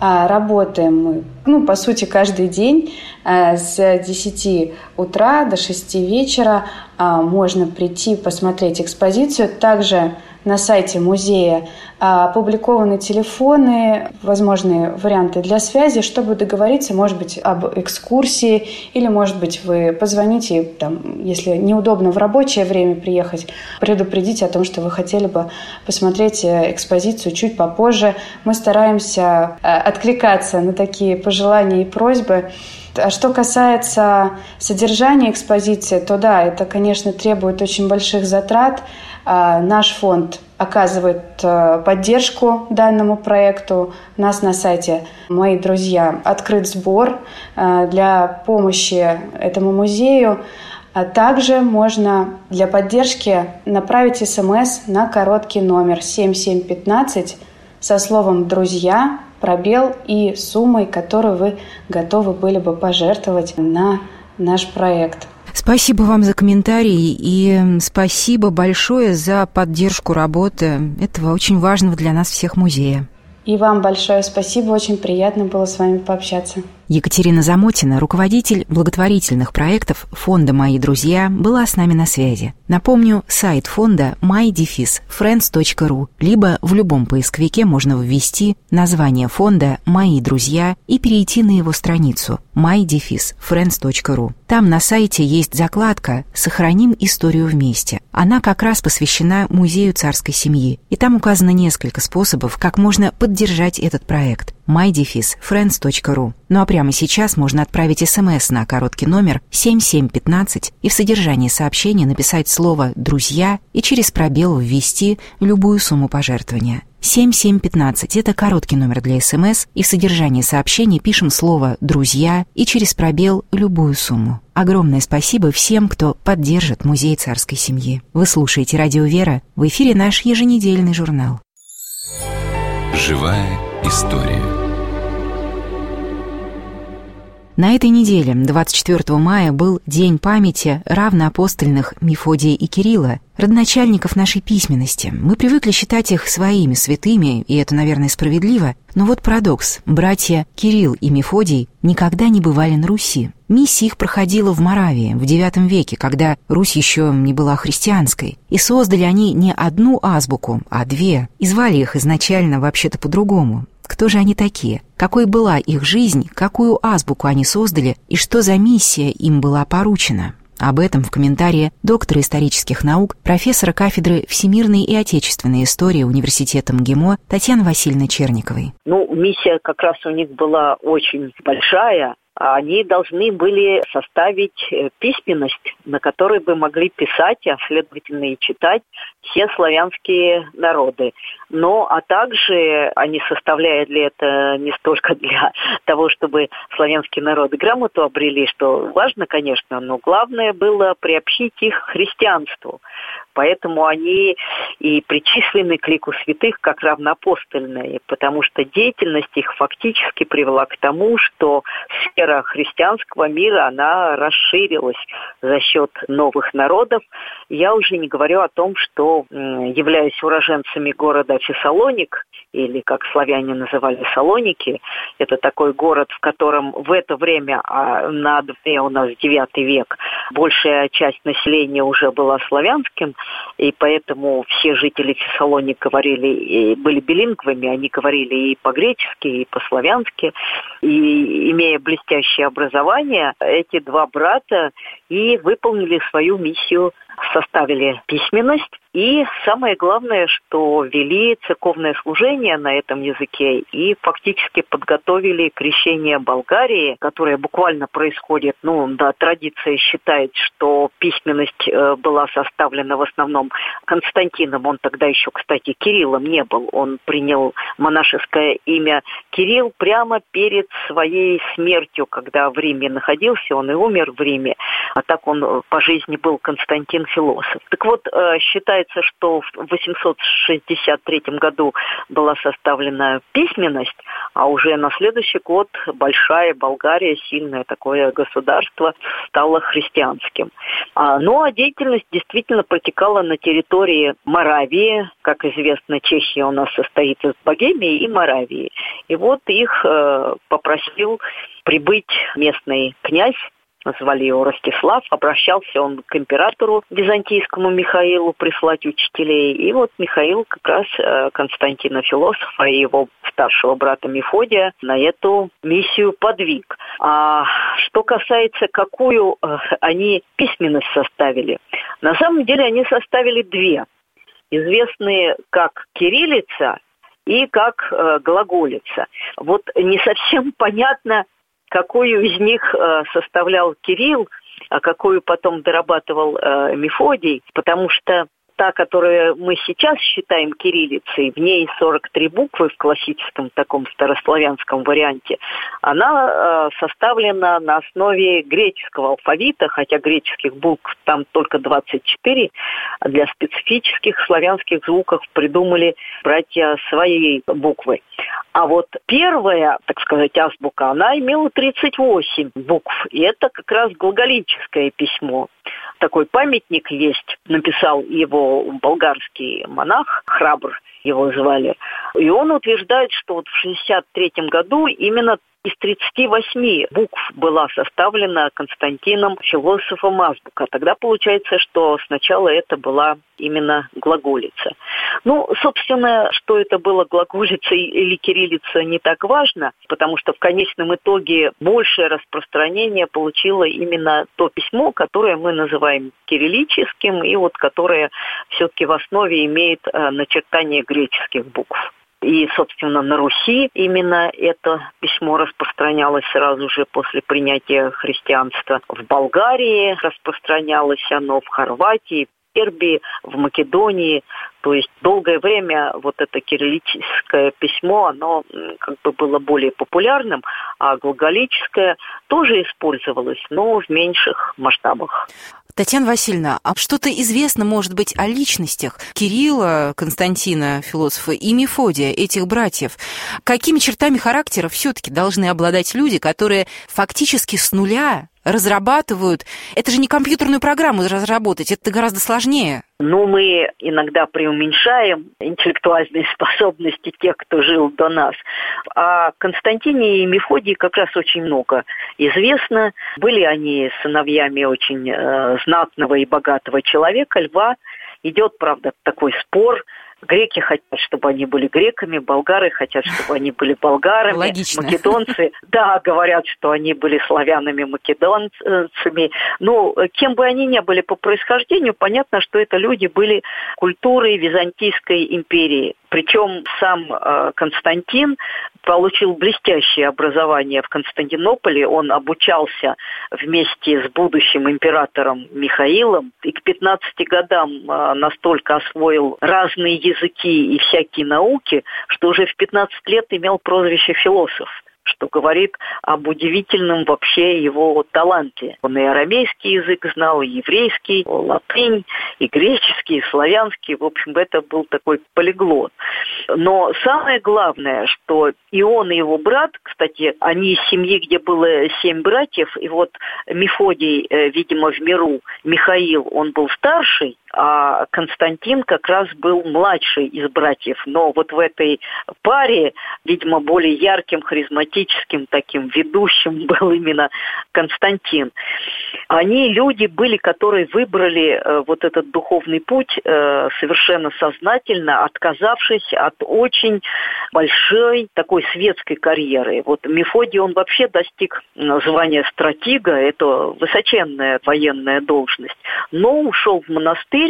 Работаем мы, по сути, каждый день с 10 утра до 6 вечера. Можно прийти посмотреть экспозицию. Также на сайте музея опубликованы телефоны, возможные варианты для связи, чтобы договориться, может быть, об экскурсии, или, может быть, вы позвоните, если неудобно в рабочее время приехать, предупредите о том, что вы хотели бы посмотреть экспозицию чуть попозже. Мы стараемся откликаться на такие пожелания и просьбы. А что касается содержания экспозиции, то да, это, конечно, требует очень больших затрат. Наш фонд оказывает поддержку данному проекту. У нас на сайте, мои друзья, открыт сбор для помощи этому музею. А также можно для поддержки направить СМС на короткий номер 7715 со словом «Друзья», пробел и суммой, которую вы готовы были бы пожертвовать на наш проект. Спасибо вам за комментарии и спасибо большое за поддержку работы этого очень важного для нас всех музея. И вам большое спасибо, очень приятно было с вами пообщаться. Екатерина Замотина, руководитель благотворительных проектов фонда «Мои друзья», была с нами на связи. Напомню, сайт фонда my-friends.ru, либо в любом поисковике можно ввести название фонда «Мои друзья» и перейти на его страницу my-friends.ru. Там на сайте есть закладка «Сохраним историю вместе». Она как раз посвящена музею царской семьи, и там указано несколько способов, как можно поддержать этот проект. my-friends.ru. Ну а прямо сейчас можно отправить СМС на короткий номер 7715 и в содержании сообщения написать слово «друзья» и через пробел ввести любую сумму пожертвования. 7715 – это короткий номер для СМС, и в содержании сообщения пишем слово «друзья» и через пробел любую сумму. Огромное спасибо всем, кто поддержит музей царской семьи. Вы слушаете «Радио Вера», в эфире наш еженедельный журнал. Живая история. На этой неделе, 24 мая, был День памяти равноапостольных Мефодия и Кирилла, родоначальников нашей письменности. Мы привыкли считать их своими святыми, и это, наверное, справедливо. Но вот парадокс. Братья Кирилл и Мефодий никогда не бывали на Руси. Миссия их проходила в Моравии в IX веке, когда Русь еще не была христианской. И создали они не одну азбуку, а две. И звали их изначально вообще-то по-другому. Кто же они такие? Какой была их жизнь, какую азбуку они создали и что за миссия им была поручена? Об этом в комментарии доктора исторических наук, профессора кафедры всемирной и отечественной истории Университета МГИМО Татьяны Васильевны Черниковой. Миссия как раз у них была очень большая. Они должны были составить письменность, на которой бы могли писать, а следовательно и читать все славянские народы. А также они составляют для этого не столько для того, чтобы славянские народы грамоту обрели, что важно, конечно, но главное было приобщить их к христианству. Поэтому они и причислены к лику святых как равноапостольные, потому что деятельность их фактически привела к тому, что сфера христианского мира, она расширилась за счет новых народов. Я уже не говорю о том, что, являясь уроженцами города Фессалоник, или как славяне называли Салоники, это такой город, в котором в это время, на дворе у нас 9 век, большая часть населения уже была славянским, и поэтому все жители Фессалоник были билингвами, они говорили и по-гречески, и по-славянски, и, имея блестящее образование, эти два брата и выполнили свою миссию, составили письменность, и самое главное, что вели церковное служение на этом языке и фактически подготовили крещение Болгарии, которое буквально происходит, традиция считает, что письменность была составлена в основном Константином, он тогда еще, кстати, Кириллом не был, он принял монашеское имя Кирилл прямо перед своей смертью, когда в Риме находился, он и умер в Риме, а так он по жизни был Константин Философ. Так вот, считается, что в 863 году была составлена письменность, а уже на следующий год большая Болгария, сильное такое государство, стало христианским. А деятельность действительно протекала на территории Моравии. Как известно, Чехия у нас состоит из Богемии и Моравии. И вот их попросил прибыть местный князь, звали его Ростислав, обращался он к императору византийскому Михаилу прислать учителей. И вот Михаил как раз Константина Философа и его старшего брата Мефодия на эту миссию подвиг. А что касается, какую они письменность составили, на самом деле они составили две, известные как кириллица и как глаголица. Вот не совсем понятно, какую из них составлял Кирилл, а какую потом дорабатывал Мефодий, потому что та, которую мы сейчас считаем кириллицей, в ней 43 буквы в классическом таком старославянском варианте, она составлена на основе греческого алфавита, хотя греческих букв там только 24, а для специфических славянских звуков придумали братья свои буквы. А вот первая, так сказать, азбука, она имела 38 букв, и это как раз глаголическое письмо. Такой памятник есть, написал его болгарский монах Храбр, его звали. И он утверждает, что вот в 1963 году именно из 38 букв была составлена Константином философом азбука. Тогда получается, что сначала это была именно глаголица. Ну, собственно, что это было глаголица или кириллица, не так важно, потому что в конечном итоге большее распространение получило именно то письмо, которое мы называем кириллическим, и вот которое все-таки в основе имеет начертание греческих букв. И, собственно, на Руси именно это письмо распространялось сразу же после принятия христианства. В Болгарии распространялось оно, в Хорватии, в Сербии, в Македонии. То есть долгое время вот это кириллическое письмо, оно как бы было более популярным, а глаголическое тоже использовалось, но в меньших масштабах. Татьяна Васильевна, а что-то известно, может быть, о личностях Кирилла, Константина, философа, и Мефодия, этих братьев? Какими чертами характера все-таки должны обладать люди, которые фактически с нуля разрабатывают? Это же не компьютерную программу разработать, это гораздо сложнее. Ну, мы иногда преуменьшаем интеллектуальные способности тех, кто жил до нас. О Константине и Мефодии как раз очень много известно. Были они сыновьями очень знатного и богатого человека, льва. Идет, правда, такой спор. Греки хотят, чтобы они были греками, болгары хотят, чтобы они были болгарами. Логично. Македонцы, да, говорят, что они были славянами-македонцами. Ну, кем бы они ни были по происхождению, понятно, что это люди были культурой Византийской империи. Причем сам Константин получил блестящее образование в Константинополе. Он обучался вместе с будущим императором Михаилом. И к 15 годам настолько освоил разные языки и всякие науки, что уже в 15 лет имел прозвище «философ», что говорит об удивительном вообще его таланте. Он и арамейский язык знал, и еврейский, и латынь, и греческий, и славянский. В общем, это был такой полиглот. Но самое главное, что и он, и его брат, кстати, они из семьи, где было 7 братьев, и вот Мефодий, видимо, в миру, Михаил, он был старший, а Константин как раз был младший из братьев. Но вот в этой паре, видимо, более ярким, харизматическим таким ведущим был именно Константин. Они люди были, которые выбрали вот этот духовный путь совершенно сознательно, отказавшись от очень большой такой светской карьеры. Вот Мефодий, он вообще достиг звания стратега, это высоченная военная должность, но ушел в монастырь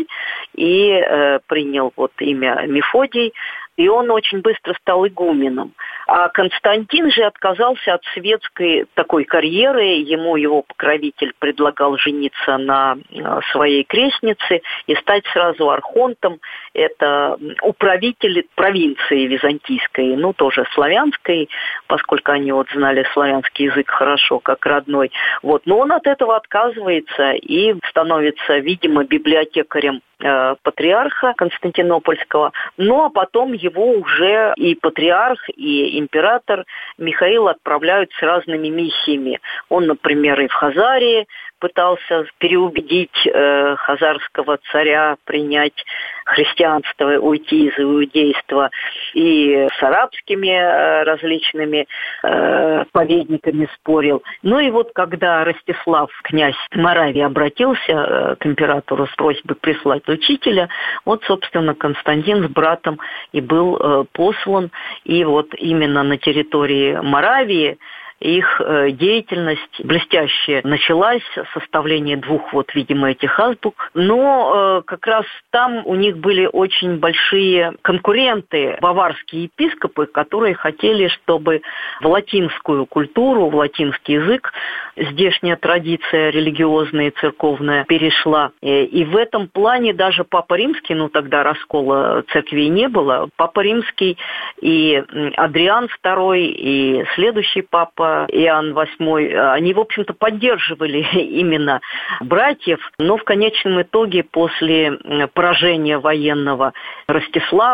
и принял вот имя Мефодий, и он очень быстро стал игуменом. А Константин же отказался от светской такой карьеры. Ему его покровитель предлагал жениться на своей крестнице и стать сразу архонтом. Это управитель провинции византийской, ну, тоже славянской, поскольку они вот знали славянский язык хорошо, как родной. Вот. Но он от этого отказывается и становится, видимо, библиотекарем патриарха Константинопольского, ну а потом его уже и патриарх, и император Михаил отправляют с разными миссиями. Он, например, и в Хазарии пытался переубедить хазарского царя принять христианство, уйти из иудейства, и с арабскими различными поведниками спорил. Ну и вот когда Ростислав, князь Моравии, обратился к императору с просьбой прислать учителя, вот, собственно, Константин с братом и был послан, и вот именно на территории Моравии их деятельность блестящая началась, составление 2, вот, видимо, этих азбук. Но как раз там у них были очень большие конкуренты, баварские епископы, которые хотели, чтобы в латинскую культуру, в латинский язык здешняя традиция религиозная и церковная перешла. И в этом плане даже Папа Римский, ну тогда раскола церквей не было, Папа Римский и Адриан II, и следующий папа Иоанн VIII, они, в общем-то, поддерживали именно братьев, но в конечном итоге после поражения военного Ростислава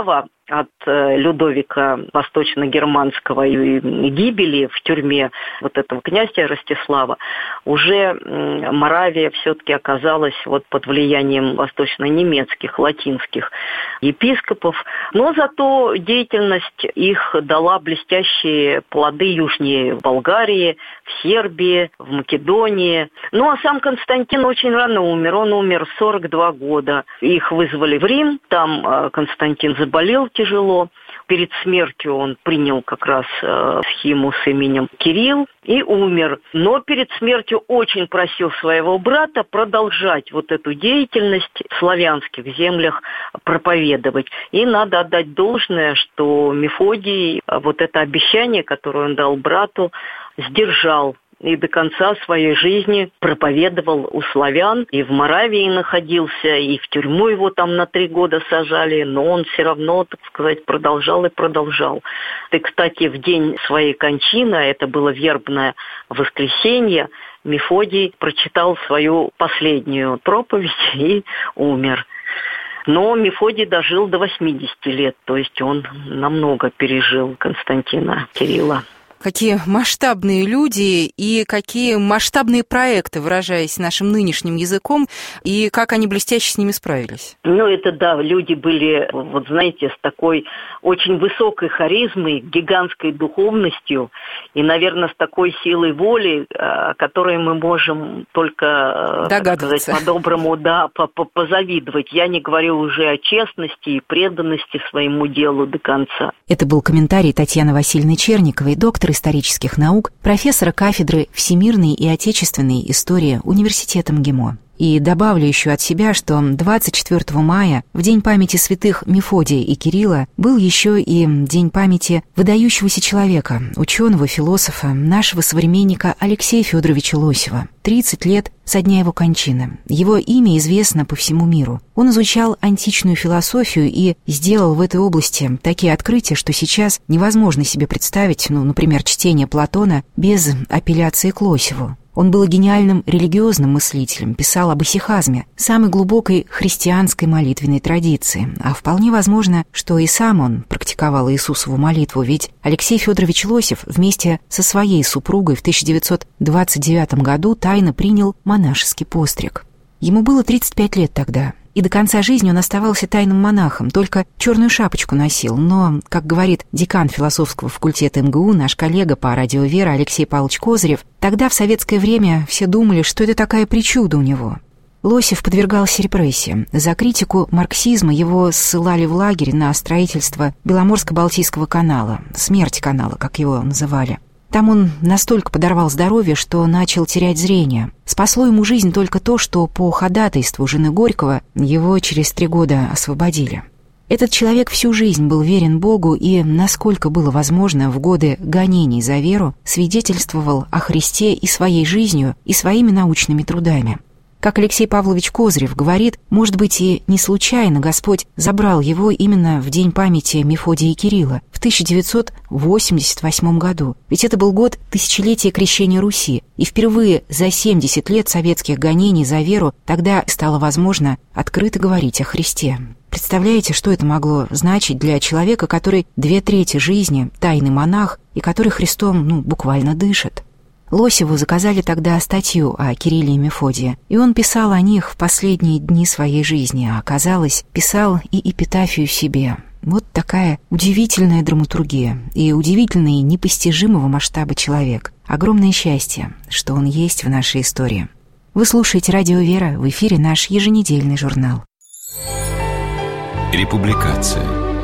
от Людовика Восточно-Германского и гибели в тюрьме вот этого князя Ростислава, уже Моравия все-таки оказалась вот под влиянием восточно-немецких, латинских епископов. Но зато деятельность их дала блестящие плоды южнее в Болгарии, в Сербии, в Македонии. Ну а сам Константин очень рано умер. Он умер в 42 года. Их вызвали в Рим. Там Константин заболел тяжело. Перед смертью он принял как раз схиму с именем Кирилл и умер. Но перед смертью очень просил своего брата продолжать вот эту деятельность в славянских землях проповедовать. И надо отдать должное, что Мефодий вот это обещание, которое он дал брату, сдержал. И до конца своей жизни проповедовал у славян, и в Моравии находился, и в тюрьму его там на 3 года сажали, но он все равно, так сказать, продолжал и продолжал. И, кстати, в день своей кончины, это было вербное воскресенье, Мефодий прочитал свою последнюю проповедь и умер. Но Мефодий дожил до 80 лет, то есть он намного пережил Константина Кирилла. Какие масштабные люди и какие масштабные проекты, выражаясь нашим нынешним языком, и как они блестяще с ними справились. Ну, это да, люди были, вот знаете, с такой очень высокой харизмой, гигантской духовностью и, наверное, с такой силой воли, о которой мы можем только, так сказать, по-доброму, да, позавидовать. Я не говорю уже о честности и преданности своему делу до конца. Это был комментарий Татьяны Васильевны Черниковой, доктор исторических наук, профессора кафедры всемирной и отечественной истории Университета МГИМО. И добавлю еще от себя, что 24 мая, в День памяти святых Мефодия и Кирилла, был еще и День памяти выдающегося человека, ученого, философа, нашего современника Алексея Федоровича Лосева. 30 лет со дня его кончины. Его имя известно по всему миру. Он изучал античную философию и сделал в этой области такие открытия, что сейчас невозможно себе представить, например, чтение Платона без апелляции к Лосеву. Он был гениальным религиозным мыслителем, писал об исихазме, самой глубокой христианской молитвенной традиции. А вполне возможно, что и сам он практиковал Иисусову молитву, ведь Алексей Федорович Лосев вместе со своей супругой в 1929 году тайно принял монашеский постриг. Ему было 35 лет тогда, и до конца жизни он оставался тайным монахом, только черную шапочку носил. Но, как говорит декан философского факультета МГУ, наш коллега по радио «Вера» Алексей Павлович Козырев, тогда, в советское время, все думали, что это такая причуда у него. Лосев подвергался репрессиям. За критику марксизма его ссылали в лагерь на строительство Беломорско-Балтийского канала, смерть канала, как его называли. Там он настолько подорвал здоровье, что начал терять зрение. Спасло ему жизнь только то, что по ходатайству жены Горького его через 3 года освободили. Этот человек всю жизнь был верен Богу и, насколько было возможно, в годы гонений за веру свидетельствовал о Христе и своей жизнью, и своими научными трудами. Как Алексей Павлович Козырев говорит, может быть, и не случайно Господь забрал его именно в день памяти Мефодия и Кирилла в 1988 году. Ведь это был год тысячелетия крещения Руси, и впервые за 70 лет советских гонений за веру тогда стало возможно открыто говорить о Христе. Представляете, что это могло значить для человека, который 2/3 жизни тайный монах и который Христом, буквально дышит? Лосеву заказали тогда статью о Кирилле и Мефодии, и он писал о них в последние дни своей жизни, а оказалось, писал и эпитафию себе. Вот такая удивительная драматургия и удивительный непостижимого масштаба человек. Огромное счастье, что он есть в нашей истории. Вы слушаете «Радио Вера», в эфире наш еженедельный журнал. Републикация.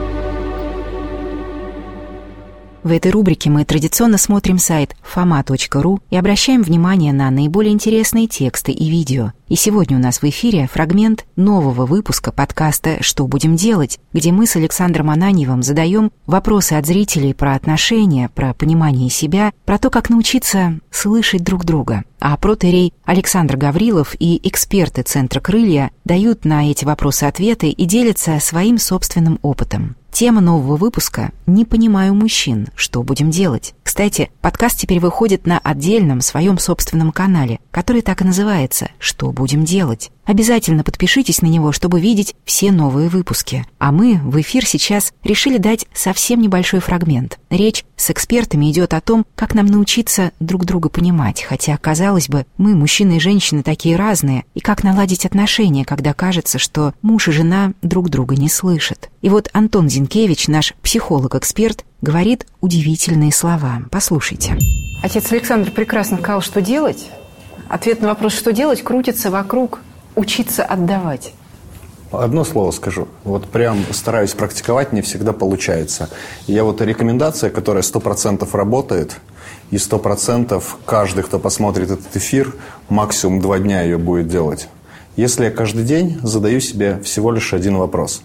В этой рубрике мы традиционно смотрим сайт fama.ru и обращаем внимание на наиболее интересные тексты и видео. И сегодня у нас в эфире фрагмент нового выпуска подкаста «Что будем делать?», где мы с Александром Ананьевым задаем вопросы от зрителей про отношения, про понимание себя, про то, как научиться слышать друг друга. А протоиерей Александр Гаврилов и эксперты Центра «Крылья» дают на эти вопросы ответы и делятся своим собственным опытом. Тема нового выпуска «Не понимаю мужчин. Что будем делать?». Кстати, подкаст теперь выходит на отдельном своем собственном канале, который так и называется «Что будем делать?». Обязательно подпишитесь на него, чтобы видеть все новые выпуски. А мы в эфир сейчас решили дать совсем небольшой фрагмент. Речь с экспертами идет о том, как нам научиться друг друга понимать, хотя, казалось бы, мы, мужчины и женщины, такие разные, и как наладить отношения, когда кажется, что муж и жена друг друга не слышат. И вот Антон Зинкевич, наш психолог-эксперт, говорит удивительные слова. Послушайте. Отец Александр прекрасно сказал, что делать. Ответ на вопрос, что делать, крутится вокруг учиться отдавать. Одно слово скажу. Вот прям стараюсь практиковать, не всегда получается. Я вот рекомендация, которая 100% работает, и 100% каждый, кто посмотрит этот эфир, максимум 2 дня ее будет делать. Если я каждый день задаю себе всего лишь один вопрос.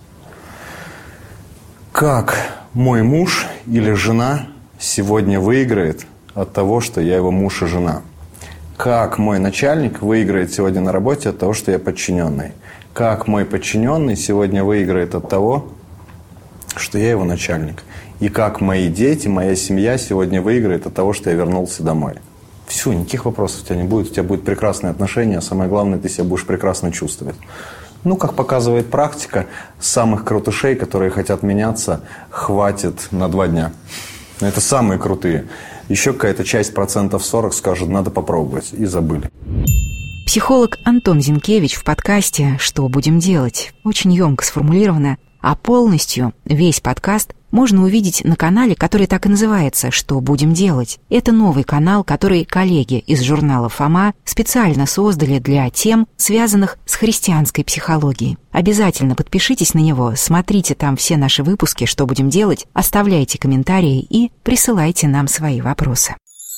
Как мой муж или жена сегодня выиграет от того, что я его муж и жена? Как мой начальник выиграет сегодня на работе от того, что я подчиненный? Как мой подчиненный сегодня выиграет от того, что я его начальник? И как мои дети, моя семья сегодня выиграет от того, что я вернулся домой? Все, никаких вопросов у тебя не будет. У тебя будут прекрасные отношения, а самое главное, ты себя будешь прекрасно чувствовать. Ну, как показывает практика, самых крутышей, которые хотят меняться, хватит на 2 дня. Это самые крутые. Еще какая-то часть, 40% скажет, надо попробовать, и забыли. Психолог Антон Зинкевич в подкасте «Что будем делать?» очень емко сформулировано, а полностью весь подкаст можно увидеть на канале, который так и называется «Что будем делать?». Это новый канал, который коллеги из журнала «Фома» специально создали для тем, связанных с христианской психологией. Обязательно подпишитесь на него, смотрите там все наши выпуски «Что будем делать?», оставляйте комментарии и присылайте нам свои вопросы.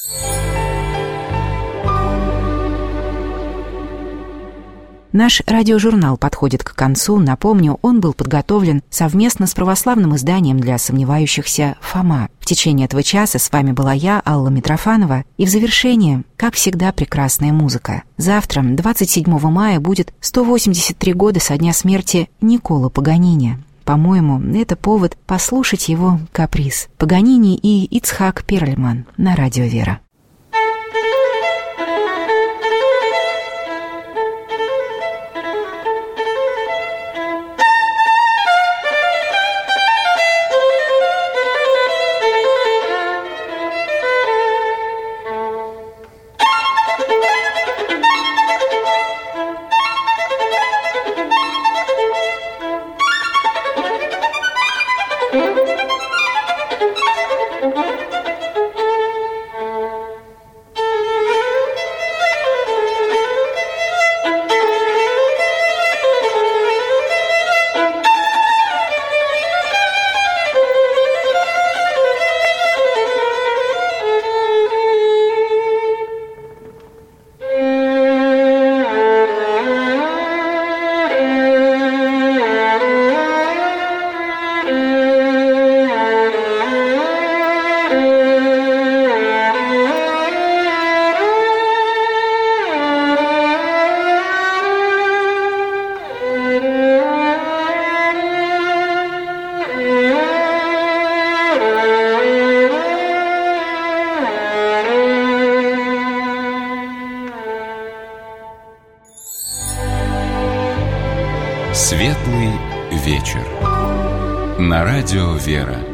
Наш радиожурнал подходит к концу. Напомню, он был подготовлен совместно с православным изданием для сомневающихся «Фома». В течение этого часа с вами была я, Алла Митрофанова, и в завершении, как всегда, прекрасная музыка. Завтра, 27 мая, будет 183 года со дня смерти Никколо Паганини. По-моему, это повод послушать его каприз. Паганини и Ицхак Перльман на радио «Вера». Светлый вечер. На радио «Вера».